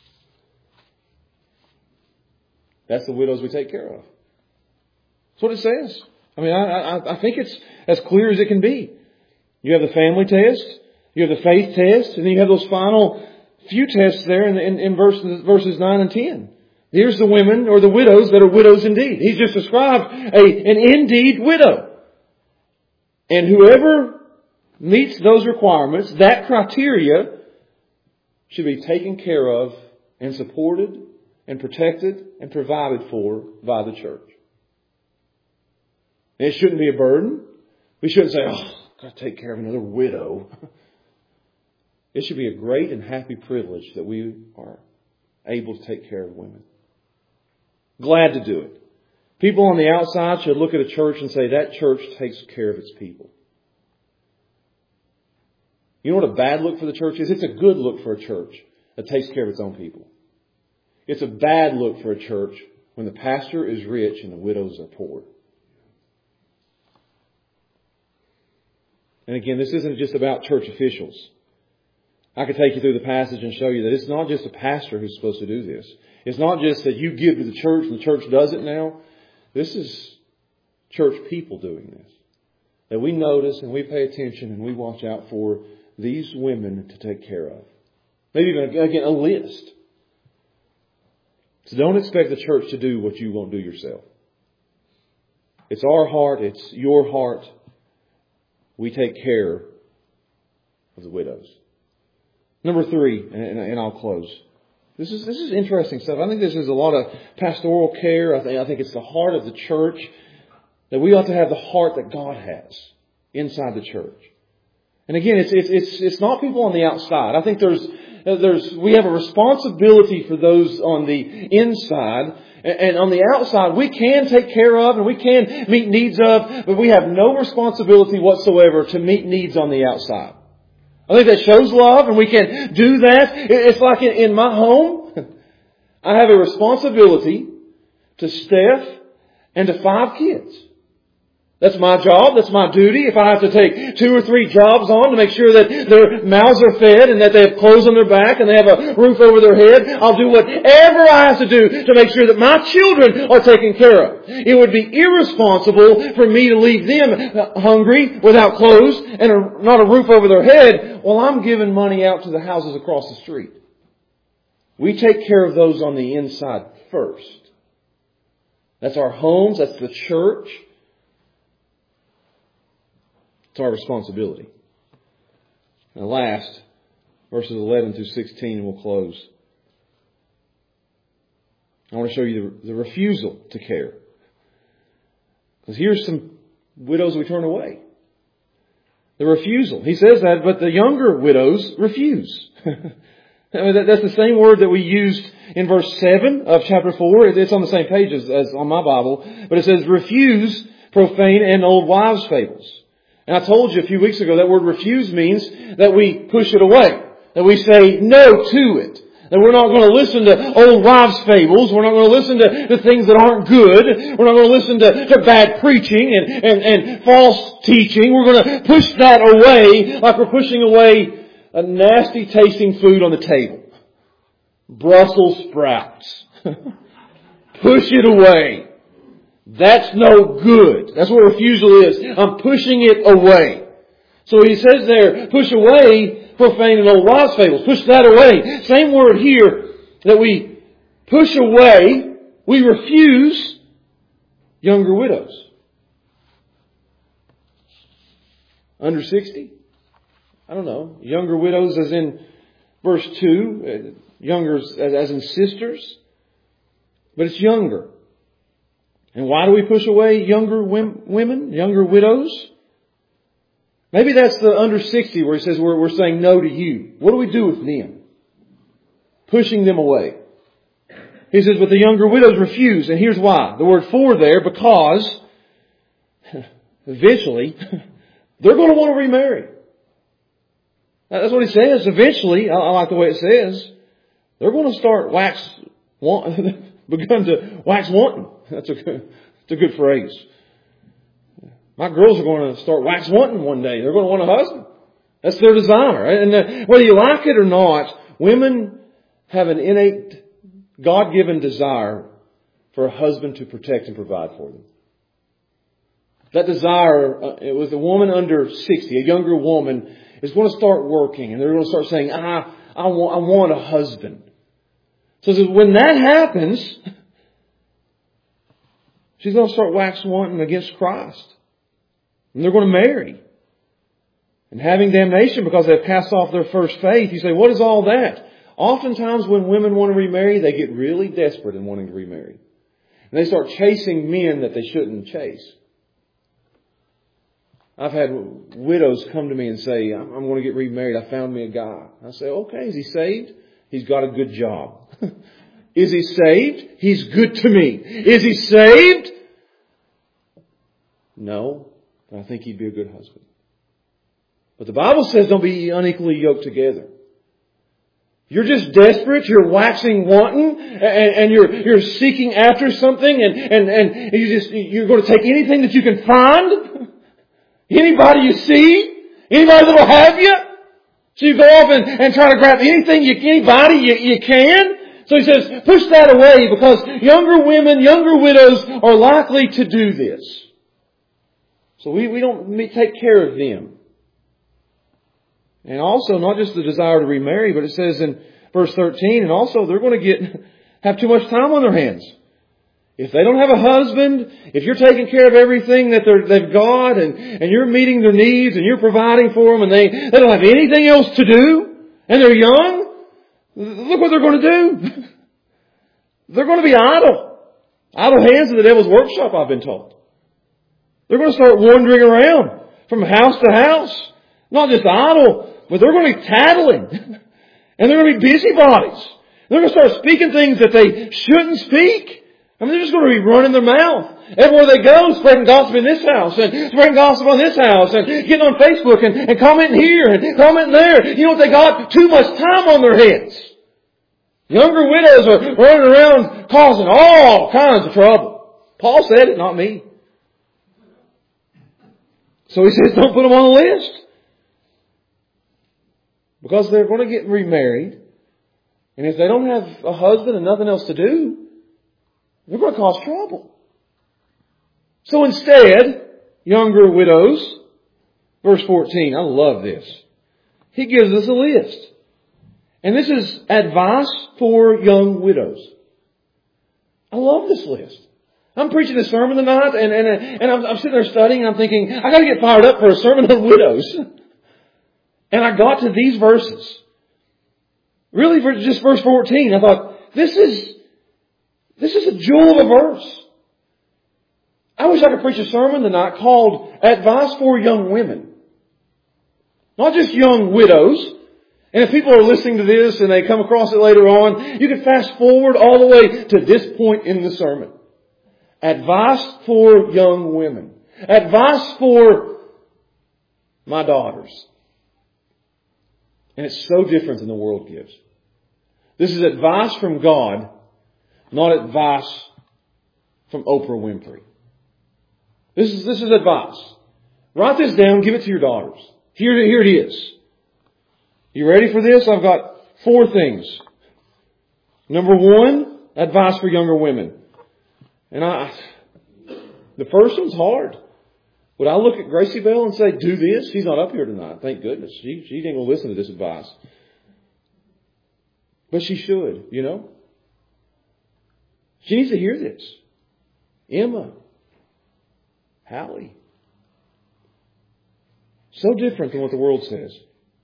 That's the widows we take care of. That's what it says. I mean, I, I, I think it's as clear as it can be. You have the family test. You have the faith test, and then you have those final few tests there in, in, in verses, verses nine and ten. Here's the women, or the widows, that are widows indeed. He's just described a, an indeed widow. And whoever meets those requirements, that criteria, should be taken care of and supported and protected and provided for by the church. And it shouldn't be a burden. We shouldn't say, oh, I've got to take care of another widow. It should be a great and happy privilege that we are able to take care of women. Glad to do it. People on the outside should look at a church and say, that church takes care of its people. You know what a bad look for the church is? It's a good look for a church that takes care of its own people. It's a bad look for a church when the pastor is rich and the widows are poor. And again, this isn't just about church officials. I could take you through the passage and show you that it's not just a pastor who's supposed to do this. It's not just that you give to the church and the church does it now. This is church people doing this. That we notice and we pay attention and we watch out for these women to take care of. Maybe even, again, a list. So don't expect the church to do what you won't do yourself. It's our heart. It's your heart. We take care of the widows. Number three, and, and I'll close. This is this is interesting stuff. I think this is a lot of pastoral care. I think I think it's the heart of the church, that we ought to have the heart that God has inside the church. And again, it's it's it's it's not people on the outside. I think there's there's we have a responsibility for those on the inside, and on the outside we can take care of and we can meet needs of, but we have no responsibility whatsoever to meet needs on the outside. I think that shows love, and we can do that. It's like in my home, I have a responsibility to Steph and to five kids. That's my job. That's my duty. If I have to take two or three jobs on to make sure that their mouths are fed and that they have clothes on their back and they have a roof over their head, I'll do whatever I have to do to make sure that my children are taken care of. It would be irresponsible for me to leave them hungry, without clothes, and a, not a roof over their head while I'm giving money out to the houses across the street. We take care of those on the inside first. That's our homes. That's the church. It's our responsibility. Now last, verses eleven through sixteen, and we'll close. I want to show you the, the refusal to care. Because here's some widows we turn away. The refusal. He says that, but the younger widows refuse. I mean, that, that's the same word that we used in verse seven of chapter four. It's on the same page as, as on my Bible. But it says, refuse profane and old wives' fables. And I told you a few weeks ago that word refuse means that we push it away. That we say no to it. That we're not going to listen to old wives' fables. We're not going to listen to, to things that aren't good. We're not going to listen to, to bad preaching and, and, and false teaching. We're going to push that away like we're pushing away a nasty tasting food on the table. Brussels sprouts. Push it away. That's no good. That's what refusal is. I'm pushing it away. So he says there, push away profane and old wives' fables. Push that away. Same word here, that we push away, we refuse younger widows. Under sixty? I don't know. Younger widows as in verse two. Younger as in sisters. But it's younger. And why do we push away younger women, younger widows? Maybe that's the under sixty where he says we're, we're saying no to you. What do we do with them? Pushing them away. He says, but the younger widows refuse. And here's why. The word for there, because eventually they're going to want to remarry. That's what he says. Eventually, I like the way it says, they're going to start wax, want, begun to wax wanting. That's a good, that's a good phrase. My girls are going to start wax wanting one day. They're going to want a husband. That's their desire. And uh, whether you like it or not, women have an innate, God-given desire for a husband to protect and provide for them. That desire, uh, it was a woman under sixty, a younger woman, is going to start working. And they're going to start saying, I, I, want, I want a husband. So when that happens, she's going to start wax wanting against Christ. And they're going to marry. And having damnation because they've cast off their first faith. You say, what is all that? Oftentimes when women want to remarry, they get really desperate in wanting to remarry. And they start chasing men that they shouldn't chase. I've had widows come to me and say, I'm going to get remarried. I found me a guy. I say, okay, is he saved? He's got a good job. Is he saved? He's good to me. Is he saved? No. I think he'd be a good husband. But the Bible says don't be unequally yoked together. You're just desperate, you're waxing wanton, and, and you're you're seeking after something, and, and, and you just you're going to take anything that you can find, anybody you see, anybody that'll have you. So you go off and, and try to grab anything you anybody you, you can. So he says, push that away, because younger women, younger widows are likely to do this. So we, we don't take care of them. And also, not just the desire to remarry, but it says in verse thirteen, and also they're going to get have too much time on their hands. If they don't have a husband, if you're taking care of everything that they're, they've got and, and you're meeting their needs and you're providing for them and they, they don't have anything else to do and they're young, look what they're going to do. They're going to be idle. Idle hands in the devil's workshop, I've been told. They're going to start wandering around from house to house. Not just idle, but they're going to be tattling. And they're going to be busybodies. They're going to start speaking things that they shouldn't speak. I mean, they're just going to be running their mouth. Everywhere they go, spreading gossip in this house, and spreading gossip on this house, and getting on Facebook, and, and commenting here, and commenting there. You know what they got? Too much time on their hands. Younger widows are running around causing all kinds of trouble. Paul said it, not me. So he says, don't put them on the list. Because they're going to get remarried. And if they don't have a husband and nothing else to do, they're going to cause trouble. So instead, younger widows, verse fourteen, I love this. He gives us a list. And this is advice for young widows. I love this list. I'm preaching a sermon tonight and, and, and I'm, I'm sitting there studying and I'm thinking, I got to get fired up for a sermon on widows. And I got to these verses. Really, for just verse fourteen, I thought, this is, this is a jewel of a verse. I wish I could preach a sermon tonight called Advice for Young Women. Not just young widows. And if people are listening to this and they come across it later on, you can fast forward all the way to this point in the sermon. Advice for young women. Advice for my daughters. And it's so different than the world gives. This is advice from God, not advice from Oprah Winfrey. This is, this is advice. Write this down, give it to your daughters. Here, here it is. You ready for this? I've got four things. Number one, advice for younger women. And I, the first one's hard. Would I look at Gracie Bell and say, do this? She's not up here tonight. Thank goodness. She, she ain't going to listen to this advice. But she should, you know. She needs to hear this. Emma. Hallie. So different than what the world says.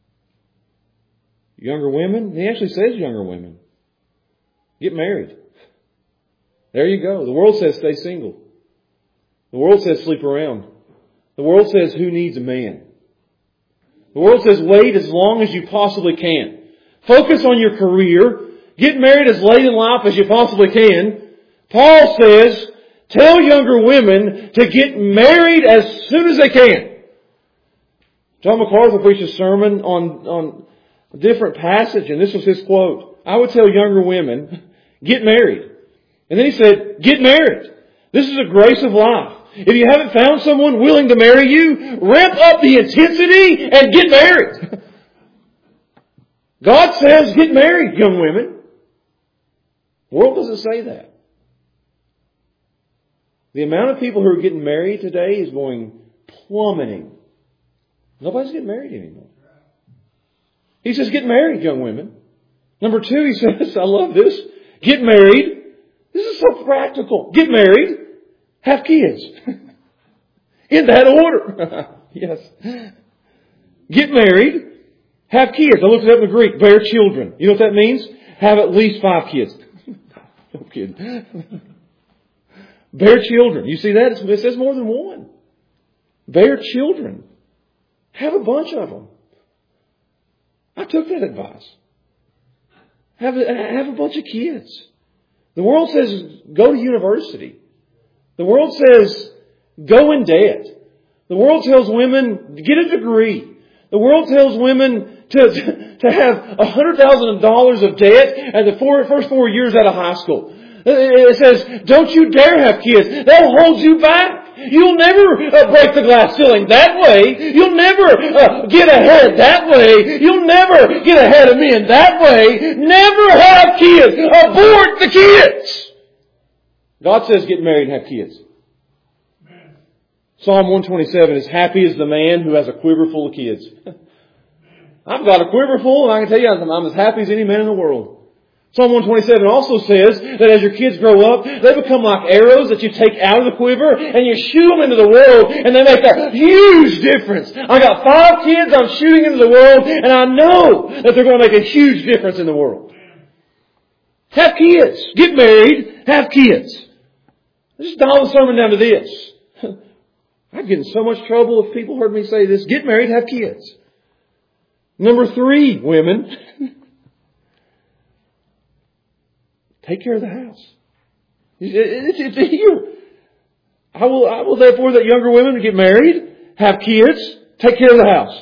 Younger women, he actually says younger women. Get married. There you go. The world says stay single. The world says sleep around. The world says who needs a man. The world says wait as long as you possibly can. Focus on your career. Get married as late in life as you possibly can. Paul says tell younger women to get married as soon as they can. John MacArthur preached a sermon on, on a different passage, and this was his quote. I would tell younger women, get married. And then he said, get married. This is a grace of life. If you haven't found someone willing to marry you, ramp up the intensity and get married. God says, get married, young women. The world doesn't say that. The amount of people who are getting married today is going plummeting. Nobody's getting married anymore. He says, get married, young women. Number two, he says, I love this. Get married. This is so practical. Get married. Have kids. In that order. Yes. Get married. Have kids. I looked it up in the Greek. Bear children. You know what that means? Have at least five kids. No kidding. Bear children. You see that? It says more than one. Bear children. Have a bunch of them. I took that advice. Have a, have a bunch of kids. The world says go to university. The world says go in debt. The world tells women get a degree. The world tells women to, to have one hundred thousand dollars of debt at the four, first four years out of high school. It says, don't you dare have kids. They'll hold you back. You'll never uh, break the glass ceiling that way. You'll never uh, get ahead that way. You'll never get ahead of men that way. Never have kids. Abort the kids. God says get married and have kids. Psalm one twenty-seven is happy is the man who has a quiver full of kids. I've got a quiver full, and I can tell you I'm as happy as any man in the world. Psalm one twenty-seven also says that as your kids grow up, they become like arrows that you take out of the quiver and you shoot them into the world, and they make a huge difference. I got five kids I'm shooting into the world, and I know that they're going to make a huge difference in the world. Have kids. Get married. Have kids. Just dial the sermon down to this. I'd get in so much trouble if people heard me say this. Get married. Have kids. Number three, women. Take care of the house. It's, it's here. I will, I will therefore that younger women get married, have kids, take care of the house.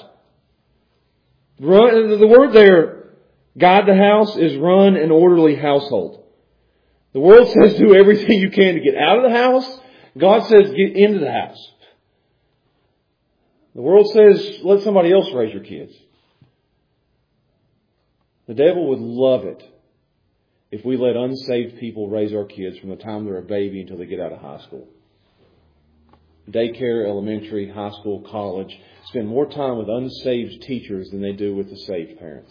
Run, the word there, guide the house, is run an orderly household. The world says do everything you can to get out of the house. God says get into the house. The world says let somebody else raise your kids. The devil would love it if we let unsaved people raise our kids from the time they're a baby until they get out of high school. Daycare, elementary, high school, college spend more time with unsaved teachers than they do with the saved parents.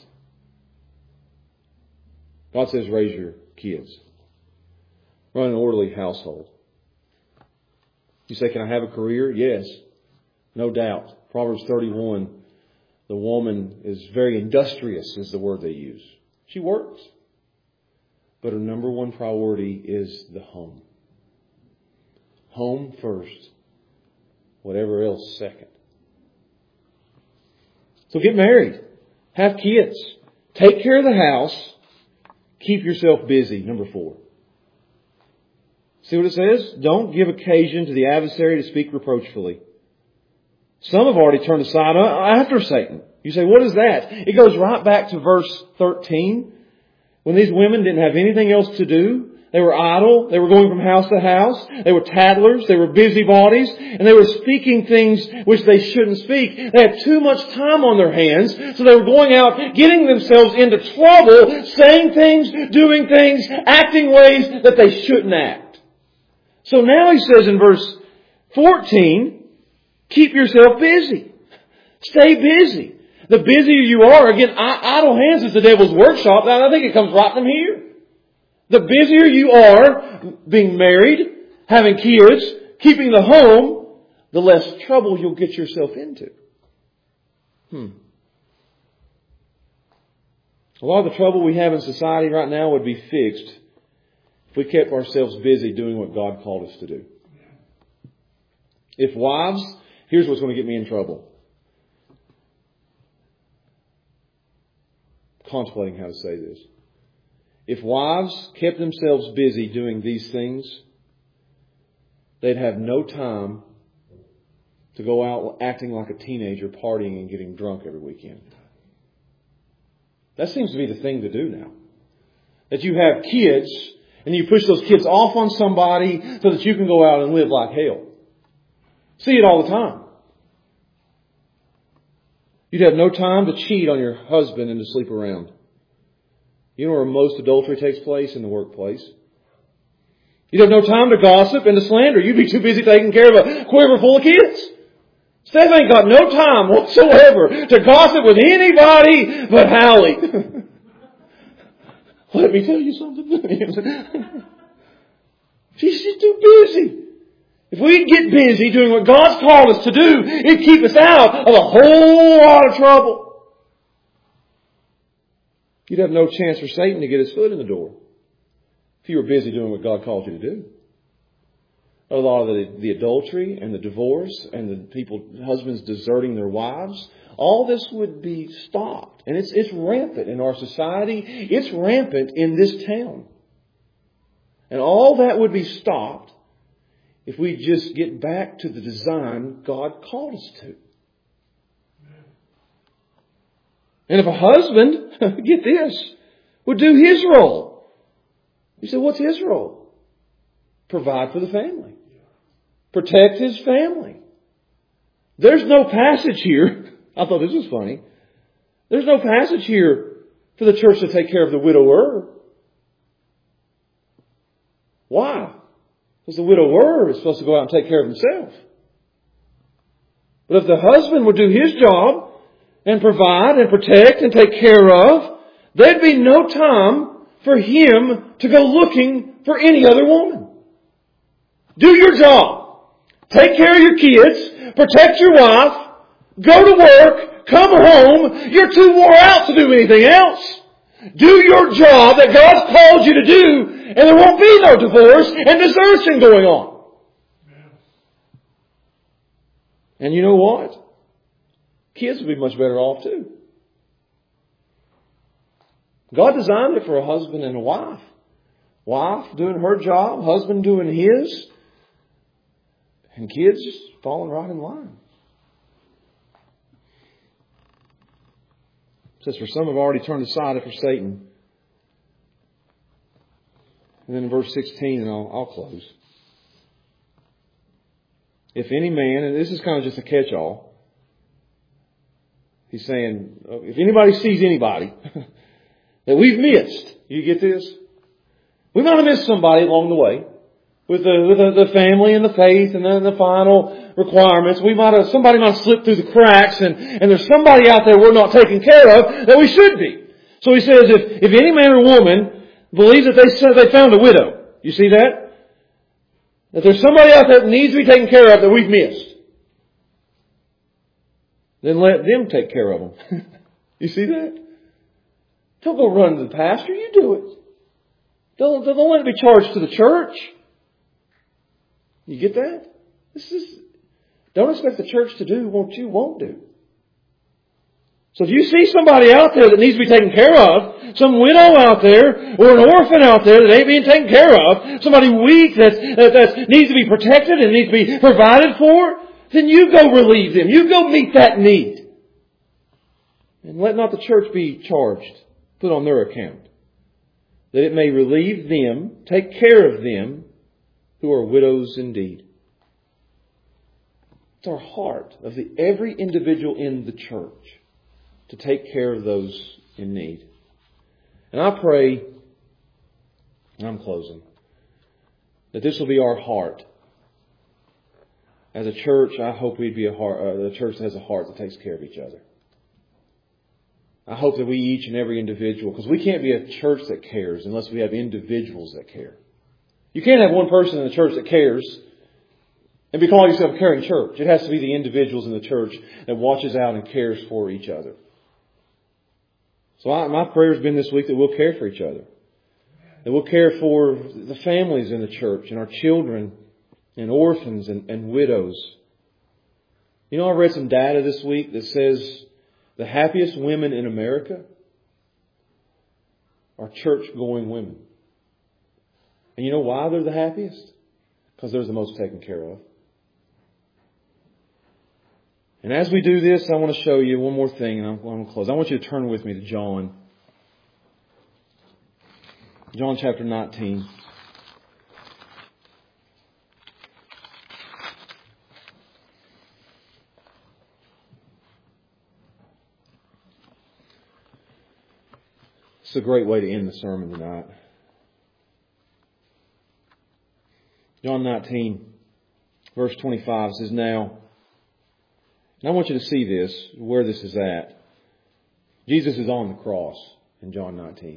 God says raise your kids. Run an orderly household. You say, can I have a career? Yes, no doubt. Proverbs thirty-one, the woman is very industrious is the word they use. She works. But her number one priority is the home. Home first. Whatever else second. So get married. Have kids. Take care of the house. Keep yourself busy. Number four. See what it says? Don't give occasion to the adversary to speak reproachfully. Some have already turned aside after Satan. You say, what is that? It goes right back to verse thirteen. When these women didn't have anything else to do, they were idle, they were going from house to house, they were tattlers, they were busybodies, and they were speaking things which they shouldn't speak. They had too much time on their hands, so they were going out, getting themselves into trouble, saying things, doing things, acting ways that they shouldn't act. So now he says in verse fourteen, keep yourself busy. Stay busy. The busier you are, again, idle hands is the devil's workshop. I think it comes right from here. The busier you are being married, having kids, keeping the home, the less trouble you'll get yourself into. Hmm. A lot of the trouble we have in society right now would be fixed if we kept ourselves busy doing what God called us to do. If wives, here's what's going to get me in trouble. Contemplating how to say this. If wives kept themselves busy doing these things, they'd have no time to go out acting like a teenager, partying and getting drunk every weekend. That seems to be the thing to do now. That you have kids and you push those kids off on somebody so that you can go out and live like hell. See it all the time. You'd have no time to cheat on your husband and to sleep around. You know where most adultery takes place? In the workplace. You'd have no time to gossip and to slander. You'd be too busy taking care of a quiver full of kids. Steph ain't got no time whatsoever to gossip with anybody but Hallie. Let me tell you something. she's, she's too busy. If we get busy doing what God's called us to do, it'd keep us out of a whole lot of trouble. You'd have no chance for Satan to get his foot in the door if you were busy doing what God called you to do. A lot of the, the adultery and the divorce and the people, husbands deserting their wives, all this would be stopped. And it's, it's rampant in our society. It's rampant in this town. And all that would be stopped if we just get back to the design God called us to. And if a husband, get this, would do his role. You say, what's his role? Provide for the family. Protect his family. There's no passage here. I thought this was funny. There's no passage here for the church to take care of the widower. Why? Because the widower is supposed to go out and take care of himself. But if the husband would do his job and provide and protect and take care of, there'd be no time for him to go looking for any other woman. Do your job. Take care of your kids. Protect your wife. Go to work. Come home. You're too wore out to do anything else. Do your job that God's called you to do, and there won't be no divorce and desertion going on. And you know what? Kids would be much better off too. God designed it for a husband and a wife. Wife doing her job, husband doing his, and kids falling right in line. It says, for some have already turned aside after Satan. And then in verse sixteen, and I'll, I'll close. If any man, and this is kind of just a catch-all, he's saying, if anybody sees anybody that we've missed, you get this? We might have missed somebody along the way with the, with the, the family and the faith and then the final requirements. We might have, somebody might have slipped through the cracks, and, and there's somebody out there we're not taking care of that we should be. So he says, if, if any man or woman believes that they, they found a widow, you see that? That there's somebody out there that needs to be taken care of that we've missed, then let them take care of them. You see that? Don't go run to the pastor. You do it. Don't, don't let it be charged to the church. You get that? This is, don't expect the church to do what you won't do. So if you see somebody out there that needs to be taken care of, some widow out there, or an orphan out there that ain't being taken care of, somebody weak that, that, that needs to be protected and needs to be provided for, then you go relieve them. You go meet that need. And let not the church be charged, put on their account, that it may relieve them, take care of them who are widows indeed. It's our heart of the every individual in the church to take care of those in need. And I pray, and I'm closing, that this will be our heart. As a church, I hope we'd be a heart, uh, a church that has a heart that takes care of each other. I hope that we, each and every individual, because we can't be a church that cares unless we have individuals that care. You can't have one person in the church that cares and be calling yourself a caring church. It has to be the individuals in the church that watches out and cares for each other. So I, my prayer has been this week that we'll care for each other. That we'll care for the families in the church and our children and orphans and, and widows. You know, I read some data this week that says the happiest women in America are church-going women. And you know why they're the happiest? Because they're the most taken care of. And as we do this, I want to show you one more thing, and I'm going to close. I want you to turn with me to John. John chapter nineteen. It's a great way to end the sermon tonight. John nineteen, verse twenty-five says, Now, and I want you to see this, where this is at. Jesus is on the cross in John nineteen.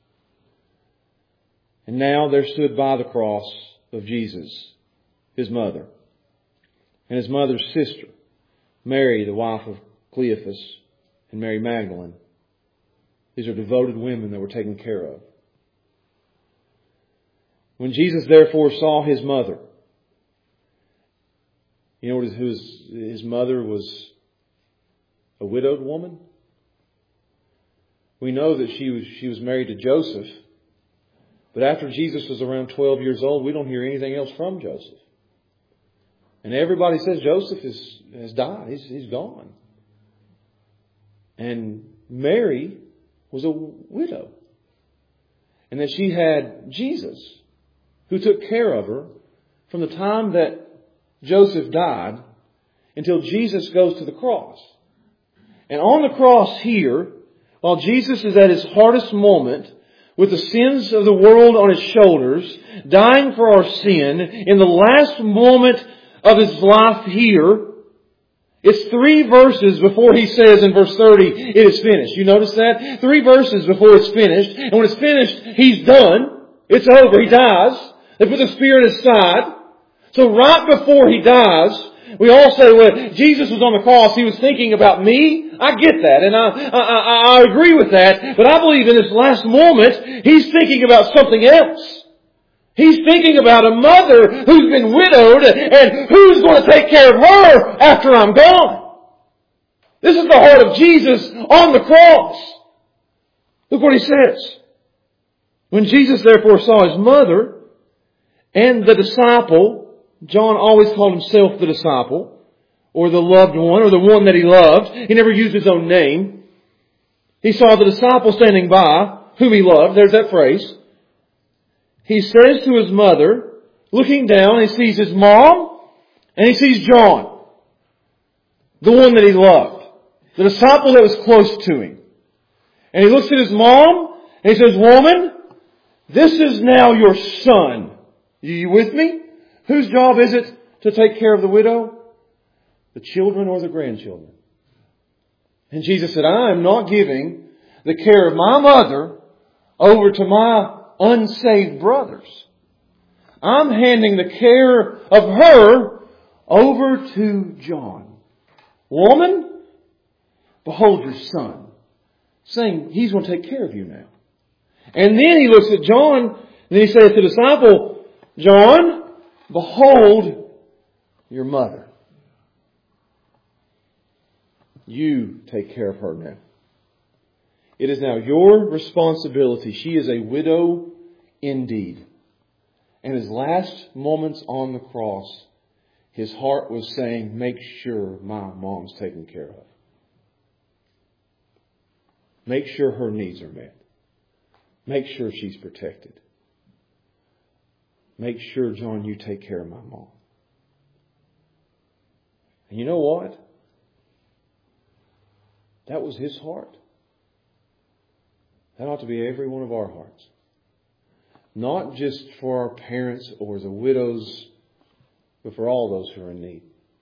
And now there stood by the cross of Jesus his mother and his mother's sister, Mary, the wife of Cleophas, and Mary Magdalene. These are devoted women that were taken care of. When Jesus therefore saw his mother, you know who his, his mother was? A widowed woman. We know that she was, she was married to Joseph. But after Jesus was around twelve years old, we don't hear anything else from Joseph. And everybody says Joseph is, has died. He's, he's gone. And Mary was a widow. And that she had Jesus, who took care of her from the time that Joseph died until Jesus goes to the cross. And on the cross here, while Jesus is at his hardest moment, with the sins of the world on his shoulders, dying for our sin, in the last moment of his life here, It's three verses before He says in verse thirty, it is finished. You notice that? Three verses before it's finished. And when it's finished, He's done. It's over. He dies. They put the spear in His side. So right before He dies, we all say, well, Jesus was on the cross. He was thinking about me. I get that. And I, I, I, I agree with that. But I believe in this last moment, He's thinking about something else. He's thinking about a mother who's been widowed and who's going to take care of her after I'm gone. This is the heart of Jesus on the cross. Look what He says. When Jesus therefore saw His mother and the disciple, John always called himself the disciple, or the loved one, or the one that he loved. He never used his own name. He saw the disciple standing by, whom he loved. There's that phrase. He says to his mother, looking down, he sees his mom, and he sees John, the one that he loved, the disciple that was close to him. And he looks at his mom, and he says, woman, this is now your son. Are you with me? Whose job is it to take care of the widow? The children or the grandchildren? And Jesus said, I am not giving the care of my mother over to my unsaved brothers. I'm handing the care of her over to John. Woman, behold your son. Saying He's going to take care of you now. And then He looks at John and He says to the disciple, John, behold your mother. You take care of her now. It is now your responsibility. She is a widow indeed. And His last moments on the cross, His heart was saying, make sure my mom's taken care of. Make sure her needs are met. Make sure she's protected. Make sure, John, you take care of my mom. And you know what? That was His heart. That ought to be every one of our hearts. Not just for our parents or the widows, but for all those who are in need.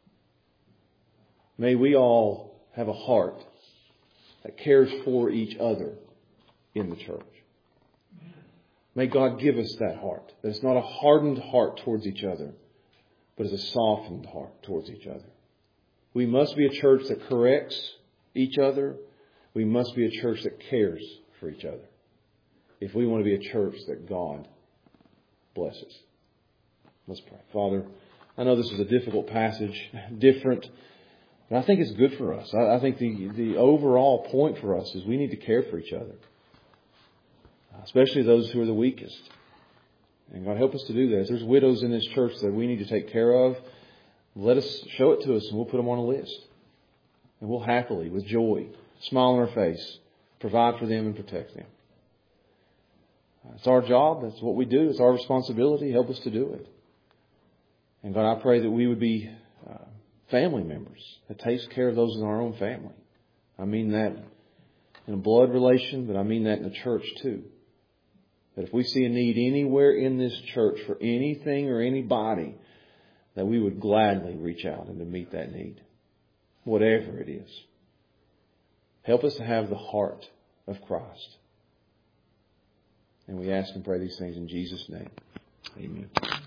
May we all have a heart that cares for each other in the church. May God give us that heart. That it's not a hardened heart towards each other, but it's a softened heart towards each other. We must be a church that corrects each other. We must be a church that cares for each other. If we want to be a church that God blesses. Let's pray. Father, I know this is a difficult passage, different, but I think it's good for us. I, I think the, the overall point for us is we need to care for each other. Especially those who are the weakest. And God, help us to do that. If there's widows in this church that we need to take care of, let us show it to us and we'll put them on a list. And we'll happily, with joy, smile on our face, provide for them and protect them. It's our job. That's what we do. It's our responsibility. Help us to do it. And God, I pray that we would be uh, family members that takes care of those in our own family. I mean that in a blood relation, but I mean that in the church too. That if we see a need anywhere in this church for anything or anybody, that we would gladly reach out and to meet that need. Whatever it is. Help us to have the heart of Christ. And we ask and pray these things in Jesus' name. Amen.